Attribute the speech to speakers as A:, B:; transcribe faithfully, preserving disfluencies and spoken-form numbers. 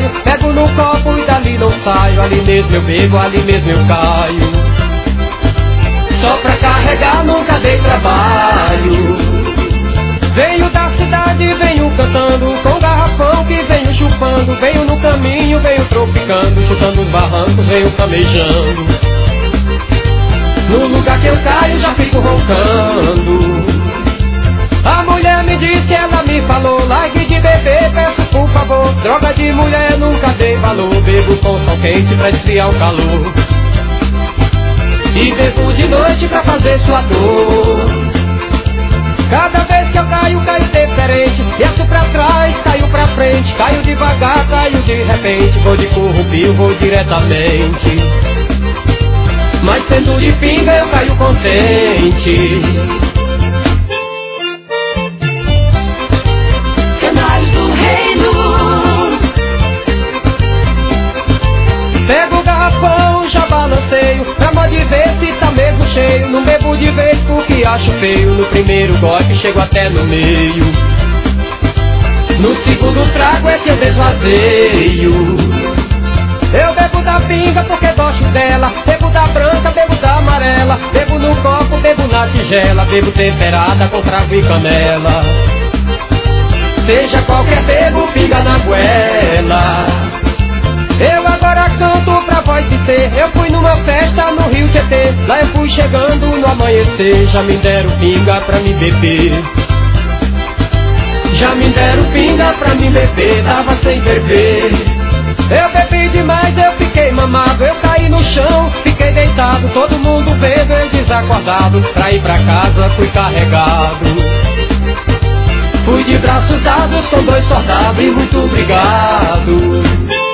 A: saio, pego no copo e dali não saio. Ali mesmo eu bebo, ali mesmo eu caio. Só pra carregar nunca dei trabalho. Venho da cidade, venho cantando, com garrafão que venho chupando. Venho no caminho, venho tropicando, chutando os barrancos, venho camejando. No lugar que eu caio já fico roncando. A mulher me disse, ela me falou, largue de beber, peço por favor. Droga de mulher nunca dei valor, bebo com sol quente pra esfriar o calor. E bebo de noite pra fazer sua dor. Cada vez que eu caio, caio diferente. Desço pra trás, caio pra frente. Caio devagar, caio de repente. Vou de corrupio, vou diretamente. Mas sendo de pinga eu caio contente.
B: Canários do reino.
A: Pego o garrafão, já balanceio, pra modo de ver se tá mesmo cheio. Não bebo de vez porque acho feio. No primeiro golpe chego até no meio. No segundo trago é que eu desvazeio. Eu bebo da pinga porque gosto dela. Bebo da branca, bebo da amarela. Bebo no copo, bebo na tigela. Bebo temperada com cravo e canela. Seja qualquer bebo, pinga na goela. Eu agora canto pra voz de ter. Eu fui numa festa no Rio Tietê. Lá eu fui chegando no amanhecer. Já me deram pinga pra me beber. Já me deram pinga pra me beber. Tava sem ferver. Eu bebi demais, eu fiquei mamado. Eu caí no chão, fiquei deitado. Todo mundo vendo, eu desacordado. Pra ir pra casa fui carregado. Fui de braços dados com dois soldados. E muito obrigado.